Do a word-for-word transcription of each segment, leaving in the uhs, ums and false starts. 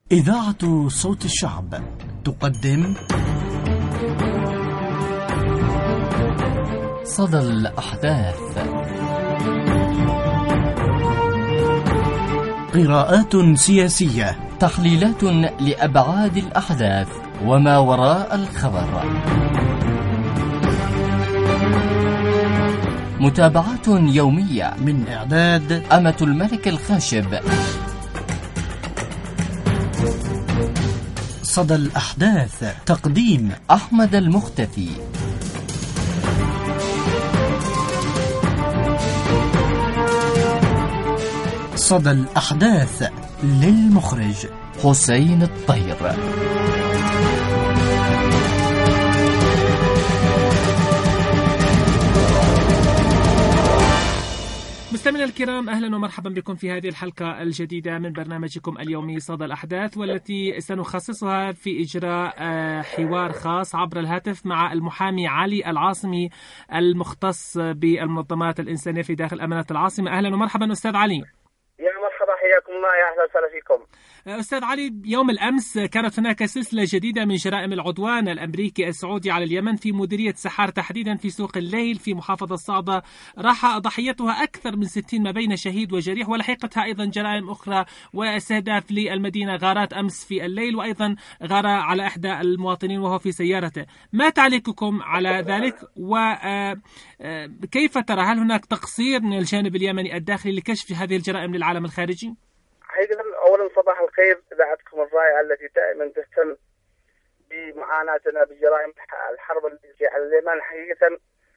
إذاعة صوت الشعب تقدم صدى الأحداث، قراءات سياسية، تحليلات لأبعاد الأحداث وما وراء الخبر، متابعات يومية من إعداد أمة الملك الخاشب. صدى الأحداث، تقديم أحمد المختفي. صدى الأحداث للمخرج حسين الطير. مستمعينا الكرام، أهلا ومرحبا بكم في هذه الحلقة الجديدة من برنامجكم اليومي صدى الأحداث، والتي سنخصصها في إجراء حوار خاص عبر الهاتف مع المحامي علي العاصمي المختص بالمنظمات الإنسانية في داخل أمانة العاصمة. أهلا ومرحبا أستاذ علي. يا مرحبا، حياكم الله، يا أهلا وسهلا فيكم. أستاذ علي، يوم الأمس كانت هناك سلسلة جديدة من جرائم العدوان الأمريكي السعودي على اليمن في مديرية سحار، تحديدا في سوق الليل في محافظة صعدة. راح ضحيتها أكثر من ستين، ما بين شهيد وجريح، ولحقتها أيضا جرائم أخرى واستهداف للمدينة، غارات أمس في الليل، وأيضا غارة على إحدى المواطنين وهو في سيارته. ما تعليقكم على ذلك، وكيف ترى؟ هل هناك تقصير من الجانب اليمني الداخلي لكشف هذه الجرائم للعالم الخارجي؟ حقيقة أولا صباح الخير، إذاعتكم الرائعة التي دائما تهتم بمعاناتنا بجرائم الحرب التي على اليمن. حقيقة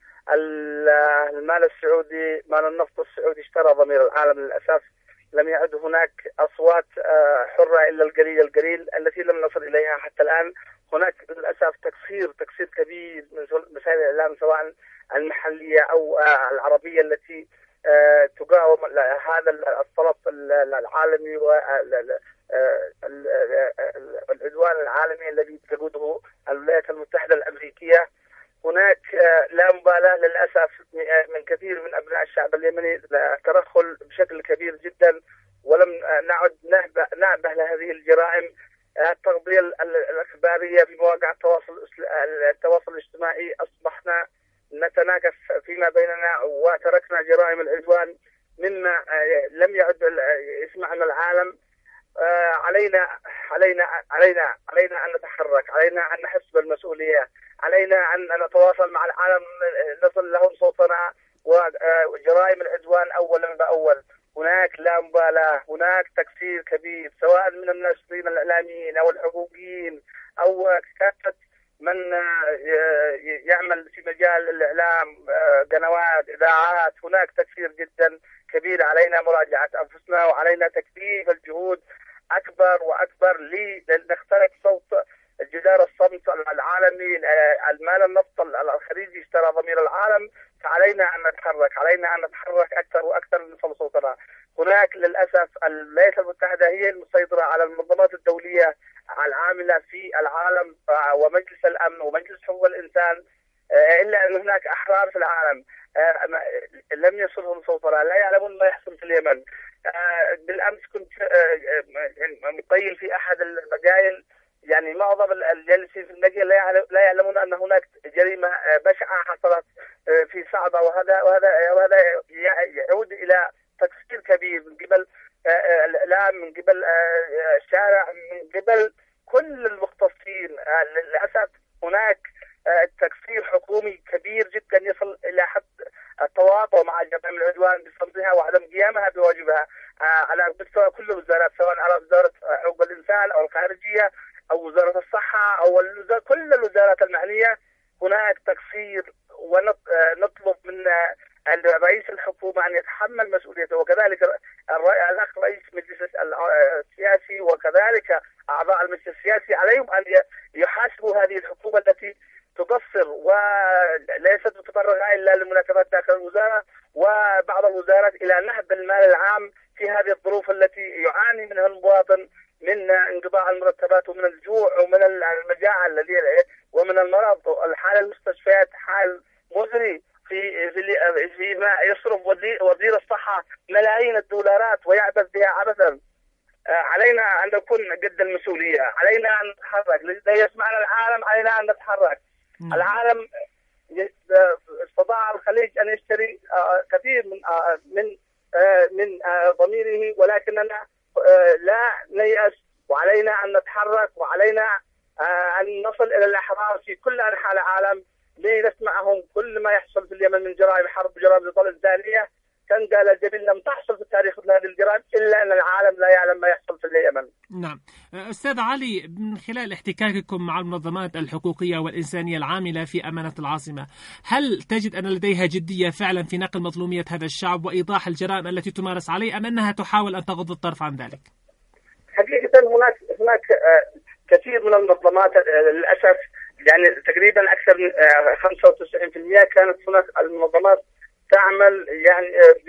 المال السعودي، مال النفط السعودي اشترى ضمير العالم للأسف. لم يعد هناك أصوات حرة إلا القليل القليل التي لم نصل إليها حتى الآن. هناك للأسف تقصير تقصير كبير من وسائل الإعلام، سواء المحلية أو العربية، التي تقاوم هذا الطلب العالمي والعدوان العالمي الذي تقوده الولايات المتحدة الأمريكية. هناك لا مبالاة للأسف من كثير من أبناء الشعب اليمني، ترهل بشكل كبير جدا، ولم نعد نعبه لهذه الجرائم. التغطية الإخبارية في مواقع التواصل التواصل الاجتماعي، أصبحنا نتناقش فيما بيننا وتركنا جرائم العدوان مما لم يعد يسمعنا العالم. علينا علينا علينا علينا أن نتحرك، علينا أن نحس بالمسؤولية، علينا أن نتواصل مع العالم، نصل لهم صوتنا. وجرائم العدوان أولا بأول، هناك لا مبالاة، هناك تقصير كبير، سواء من الناشطين الإعلاميين أو الحقوقيين أو كافة من يعمل في مجال الإعلام، قنوات، إذاعات. هناك تقصير جدا كبير، علينا مراجعة أنفسنا وعلينا تكثيف الجهود أكبر وأكبر لنخترق صوت جدار الصمت العالمي. المال النفط الخليجي اشترى ضمير العالم، فعلينا أن نتحرك، علينا أن نتحرك أكثر وأكثر لنصل صوتنا. هناك للأسف الولايات المتحدة هي المسيطرة على المنظمات الدولية العاملة في العالم، ومجلس الأمن ومجلس حقوق الإنسان، إلا أن هناك أحرار في العالم لم يصلهم صوتنا، لا يعلمون ما يحصل في اليمن. بالأمس كنت مطيل في أحد المقايل، يعني معظم الجالسين في المقايل لا يعلمون أن هناك جريمة بشعة حصلت في صعدة، وهذا وهذا وهذا يعود إلى تقصير كبير من قبل الإعلام، من قبل الشارع، من قبل كل المختصين. للأسف هناك تقصير حكومي كبير جدا يصل إلى حد التواطؤ مع جرائم العدوان بصمتها وعدم قيامها بواجبها على مستوى كل الوزارات، سواء على وزارة حقوق الإنسان أو الخارجية أو وزارة الصحة أو كل الوزارات المعنية. هناك تقصير، ونطلب من رئيس الحكومة أن يتحمل مسؤوليته، وكذلك الأخ رئيس المجلس السياسي وكذلك أعضاء المجلس السياسي عليهم أن يحاسبوا هذه الحكومة التي تقصر وليست تتفرغ إلا للمناسبات داخل الوزارة وبعض الوزارات إلى نهب المال العام في هذه الظروف التي يعاني منها المواطن من انقطاع المرتبات ومن الجوع ومن المجاعة الذي ومن المرض. الحال المستشفيات حال مزري في في فيما يصرف وزير الصحة ملايين الدولارات ويعبث بها عبثا. علينا أن نكون قد المسؤولية، علينا أن نتحرك، ليسمعنا العالم علينا أن نتحرك. م. العالم استطاع الخليج أن يشتري كثير من من من ضميره، ولكننا لا نيأس، وعلينا أن نتحرك، وعلينا أن نصل إلى الأحرار في كل أنحاء العالم لنسمعهم كل ما يحصل في اليمن من جرائم حرب وجرائم الطل الإنسانية. كان قال الجبيل لم تحصل في التاريخ مثل هذه الجرائم إلا أن العالم لا يعلم ما يحصل في اليمن. نعم. أستاذ علي، من خلال احتكاككم مع المنظمات الحقوقية والإنسانية العاملة في أمانة العاصمة، هل تجد أن لديها جدية فعلا في نقل مظلومية هذا الشعب وإيضاح الجرائم التي تمارس عليه، أم أنها تحاول أن تغض الطرف عن ذلك؟ حقيقة هناك هناك كثير من المنظمات للأسف، يعني تقريبا أكثر من خمسة وتسعين بالمئة كانت هناك المنظمات تعمل يعني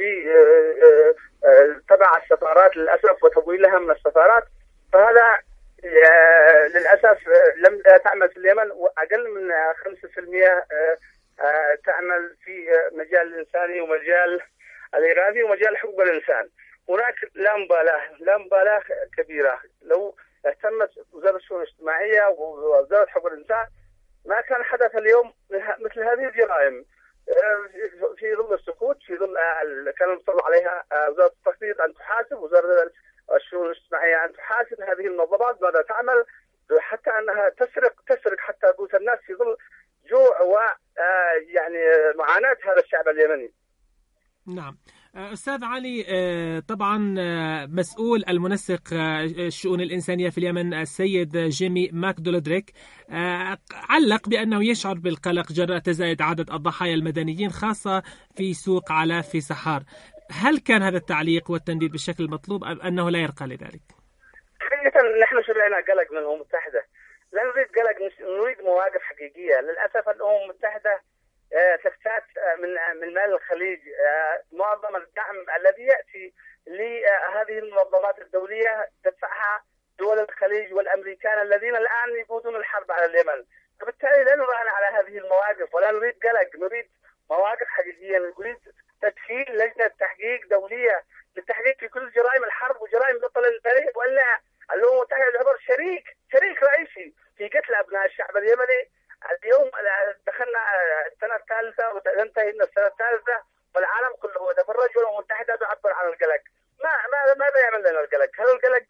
تبع السفارات للأسف وتمويلها من السفارات، فهذا للأسف لم تعمل في اليمن، وأقل من خمسة بالمئة تعمل في مجال الإنساني ومجال الإغاثي ومجال حقوق الإنسان. هناك لا مبالاة لا مبالاة كبيرة. لو اهتمت وزارة الشؤون الاجتماعية ووزارة حقوق الإنسان ما كان حدث اليوم مثل هذه الجرائم في ظل السكوت، في ظل كان المفروض عليها وزارة التخطيط أن تحاسب، وزارة الشؤون الاجتماعية أن تحاسب هذه المنظمات ماذا تعمل، حتى أنها تسرق تسرق حتى بيوت الناس في ظل جوع و يعني معاناة هذا الشعب اليمني. نعم. أستاذ علي، طبعا مسؤول المنسق الشؤون الإنسانية في اليمن السيد جيمي ماكدولودريك علق بأنه يشعر بالقلق جراء تزايد عدد الضحايا المدنيين خاصة في سوق علاف في سحار. هل كان هذا التعليق والتنديد بالشكل المطلوب أم أنه لا يرقى لذلك؟ حقيقة نحن شرعنا قلق من الأمم المتحدة، لا نريد قلق، نريد مواقف حقيقية. للأسف الأمم المتحدة تفتات من من مال الخليج معظم الدعم الذي يأتي لهذه المنظمات الدولية تدفعها دول الخليج والأمريكان الذين الآن يقودون الحرب على اليمن، فبالتالي لا نراهن على هذه المواقف ولا نريد قلق، نريد مواقف حقيقية، نريد تشكيل لجنة تحقيق دولية للتحقيق في كل جرائم الحرب وجرائم القتل البريء، وإلا الأمم المتحدة تعتبر شريك شريك رئيسي في قتل أبناء الشعب اليمني. اليوم دخلنا السنة الثالثة وتنتهي السنة الثالثة والعالم كله يتفرج، والأمم المتحدة تعبر عن القلق. ما ما ماذا يعمل لنا القلق؟ هل القلق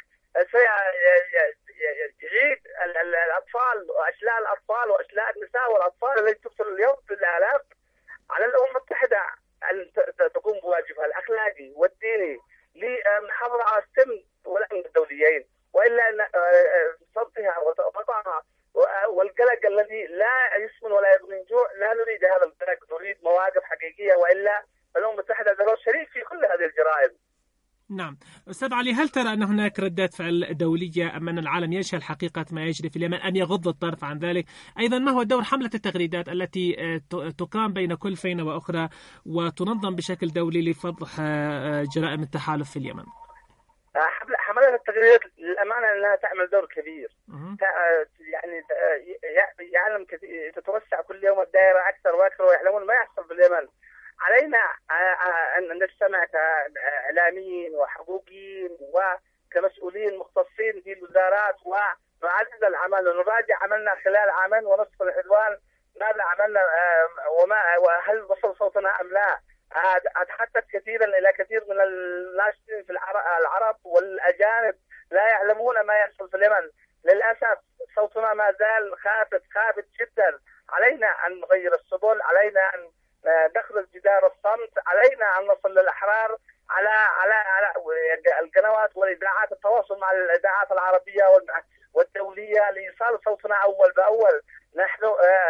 سيعيد الأطفال وأشلاء الأطفال وأشلاء النساء والأطفال التي تقتل اليوم بالآلاف؟ على الأمم المتحدة أن تقوم بواجبها الأخلاقي والديني للمحافظة على السلم والأمن الدوليين، وإلا أن صمتها وتقطعها والقلق الذي لا يسمن ولا يغني من جوع. لا نريد هذا القلق، نريد مواقف حقيقية، وإلا الأمم المتحدة تعتبر شريك في كل هذه الجرائم. نعم. أستاذ علي، هل ترى أن هناك ردات فعل دولية أم أن العالم يجهل حقيقة ما يجري في اليمن أم يغض الطرف عن ذلك؟ أيضا ما هو دور حملة التغريدات التي تقام بين كل فينة وأخرى وتنظم بشكل دولي لفضح جرائم التحالف في اليمن؟ حملات التغريدات للأمانة أنها تعمل دور كبير، يعني يعلم كثير، تتوسع كل يوم الدائرة أكثر وأكثر ويعلمون ما يحصل في اليمن. علينا أن نجتمع كإعلاميين وحقوقيين وكمسؤولين مختصين في الوزارات ونعزز العمل ونراجع عملنا خلال عامين ونصف العدوان، ماذا عملنا وما وهل وصل صوتنا أم لا. أتحدث كثيرا إلى كثير من الناشطين في العرب والأجانب لا يعلمون ما يحصل في اليمن. للأسف صوتنا ما زال خافت خافت جدا. علينا أن نغير السبل، علينا أن نخرج جدار الصمت، علينا أن نصل للأحرار على على على القنوات والإذاعات، التواصل مع الإذاعات العربية والدولية لإيصال صوتنا أول بأول. نحن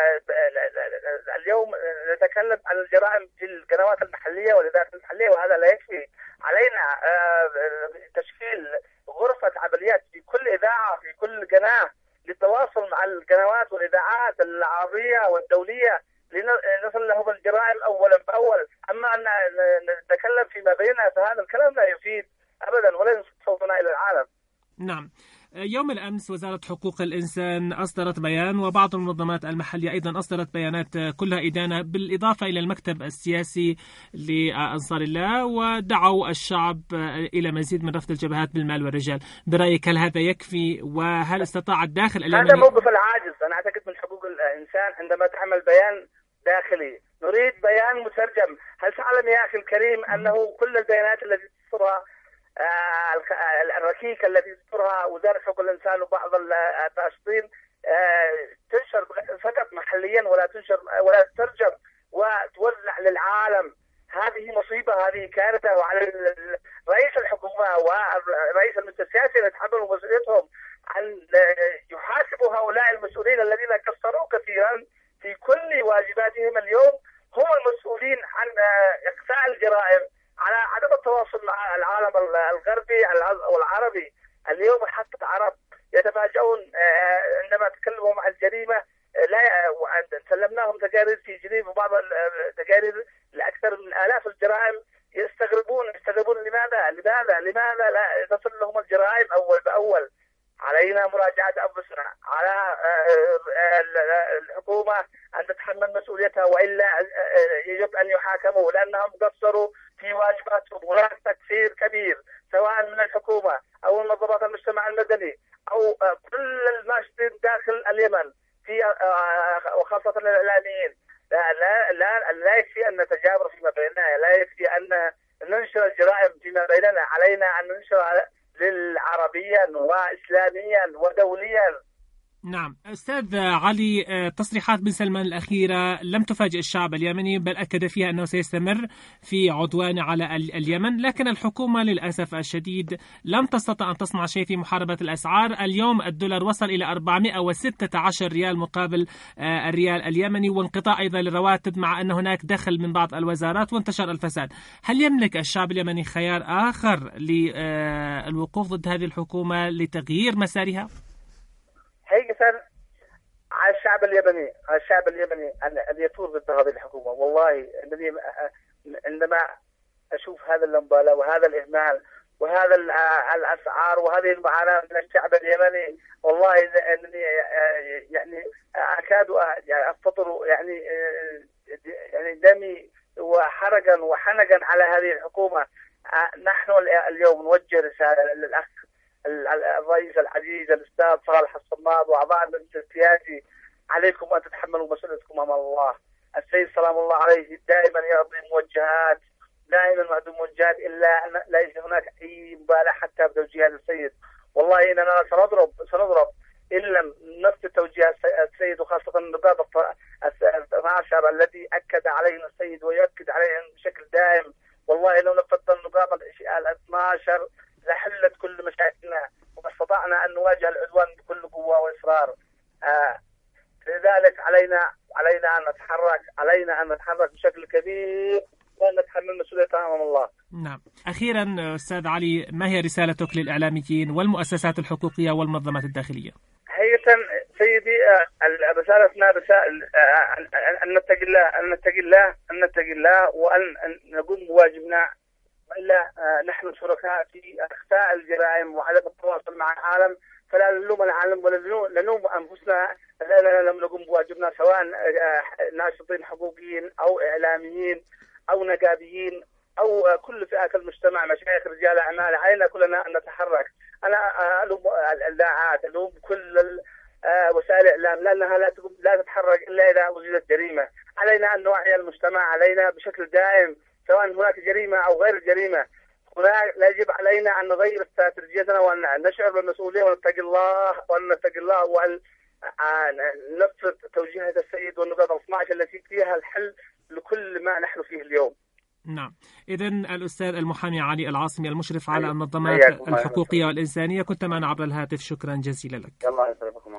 اليوم نتكلم عن الجرائم في القنوات المحلية والإذاعات المحلية وهذا لا يكفي. علينا تشكيل غرفة عمليات في كل إذاعة في كل قناة للتواصل مع القنوات والإذاعات العربية والدولية لنصل لهم الجرائم أولا بأول. أما أن نتكلم فيما بيننا فهذا الكلام لا يفيد أبدا ولا ينصت صوتنا إلى العالم. نعم. يوم الأمس وزارة حقوق الإنسان أصدرت بيان، وبعض المنظمات المحلية أيضا أصدرت بيانات كلها إدانة، بالإضافة إلى المكتب السياسي لأنصار الله، ودعوا الشعب إلى مزيد من رفض الجبهات بالمال والرجال. برأيك هل هذا يكفي؟ وهل استطاع الداخل اليمني؟ هذا موقف العاجز أنا أعتقد من حقوق الإنسان عندما تعمل بيان داخلي. نريد بيان مترجم. هل تعلم يا أخي الكريم أنه كل البيانات التي تصدرها الركيكة التي تصدرها وزارة حقوق الإنسان وبعض الناشطين تنشر فقط محليا ولا تنشر ولا تترجم وتوزع للعالم؟ هذه مصيبة، هذه كارثة، وعلى رئيس الحكومة ورئيس المجلس السياسي أن يتحملوا مسؤوليتهم أن يحاسبوا هؤلاء المسؤولين الذين قصروا كثيرا في كل واجباتهم. اليوم هم المسؤولين عن إقصاء الجرائم، على عدم التواصل مع العالم الغربي والعربي. اليوم حتى العرب يتفاجؤون عندما تكلموا عن الجريمة. لا سلمناهم تقارير في جنيف وبعض التقارير لأكثر من آلاف الجرائم، يستغربون يستغربون لماذا لماذا لماذا لا تصل لهم الجرائم أول بأول. علينا مراجعة أنفسنا، على الحكومة أن تتحمل مسؤوليتها، وإلا يجب أن يحاكموا لأنهم قصروا في واجباتهم. هناك تقصير كبير سواء من الحكومة أو منظمات المجتمع المدني أو كل الناشطين داخل اليمن في وخاصة الإعلاميين. لا لا لا, لا يكفي أن نتجابر فيما بيننا، لا يكفي أن ننشر الجرائم فيما بيننا، علينا أن ننشر للعربيا وإسلاميا ودوليا. نعم أستاذ علي، تصريحات بن سلمان الأخيرة لم تفاجئ الشعب اليمني، بل أكد فيها أنه سيستمر في عدوانه على اليمن، لكن الحكومة للأسف الشديد لم تستطع أن تصنع شيء في محاربة الأسعار. اليوم الدولار وصل إلى أربعمائة وستة عشر ريال مقابل الريال اليمني، وانقطاع أيضا للرواتب مع أن هناك دخل من بعض الوزارات وانتشر الفساد. هل يملك الشعب اليمني خيار آخر للوقوف ضد هذه الحكومة لتغيير مسارها؟ حقيقة على الشعب اليمني على الشعب اليمني أن يثور ضد هذه الحكومة. والله الذي عندما أشوف هذا اللمبالة وهذا الإهمال وهذا الأسعار وهذه المعاناة من الشعب اليمني، والله أنني يعني أكاد أفطر يعني يعني دمي وحرقا وحنقا على هذه الحكومة. نحن اليوم نوجه رسالة للأخ الرئيس العزيز الأستاذ صالح الصماد وأعضاء المجلس السياسي، عليكم أن تتحملوا مسؤوليتكم أمام الله. السيد سلام الله عليه دائما يعطي موجهات، دائما يعطي موجهات، إلا أن ليس هناك أي مبالاة حتى بتوجيهات السيد. والله إننا سنضرب سنضرب إن لم نفذ توجيهات السيد، وخاصة النقاط الاثنى عشر التي أكد علينا السيد ويؤكد علينا بشكل دائم. والله لو نفذت النقاط الاثنى عشر لحلت كل مشاكلنا واستطعنا أن نواجه العدوان بكل قوة وإصرار. آه لذلك علينا علينا أن نتحرك علينا أن نتحرك بشكل كبير وأن نتحمل مسؤوليتنا أمام الله. نعم. أخيرا أستاذ علي، ما هي رسالتك للإعلاميين والمؤسسات الحقوقية والمنظمات الداخلية؟ حقيقة سيدي، رسالتنا رسائل أن نتقي الله أن نتقي الله أن نتقي الله وأن نقوم بواجبنا، إلا نحن شركاء في إخفاء الجرائم وعدم التواصل مع العالم، فلا نلوم العالم ولا نلوم أنفسنا لأننا لم نقوم بواجبنا، سواء ناشطين حقوقيين أو إعلاميين أو نقابيين أو كل فئات المجتمع، مشايخ، رجال أعمال. علينا كلنا أن نتحرك. أنا ألوم الإذاعات، ألوم كل وسائل الإعلام لأنها لا لا تتحرك إلا إذا وجدت جريمة. علينا أن نوعي المجتمع، علينا بشكل دائم سواء هناك جريمة أو غير جريمة. هناك لا يجب علينا أن نغير استراتيجيتنا وأن نشعر بالمسؤولية ونتقي الله وأن نتقي الله وأن ننفذ توجيهات السيد والنقاط الاثنى عشر التي فيها الحل لكل ما نحن فيه اليوم. نعم. إذن الأستاذ المحامي علي العاصمي المشرف على المنظمات الحقوقية والإنسانية، كنت معنا عبر الهاتف، شكرا جزيلا لك. الله يسلمكم.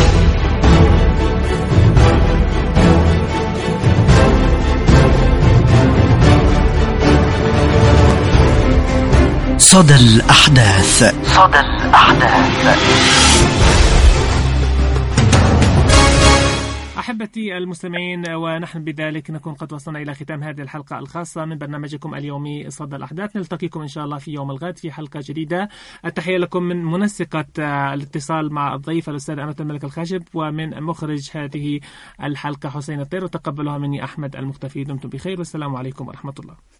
صدى الأحداث صدى الأحداث أحبتي المستمعين، ونحن بذلك نكون قد وصلنا إلى ختام هذه الحلقة الخاصة من برنامجكم اليومي صدى الأحداث. نلتقيكم إن شاء الله في يوم الغد في حلقة جديدة. التحية لكم من منسقة الاتصال مع الضيف الأستاذ أمة الملك الخاشب، ومن مخرج هذه الحلقة حسين الطير، وتقبلها مني أحمد المختفي. دمتم بخير والسلام عليكم ورحمة الله.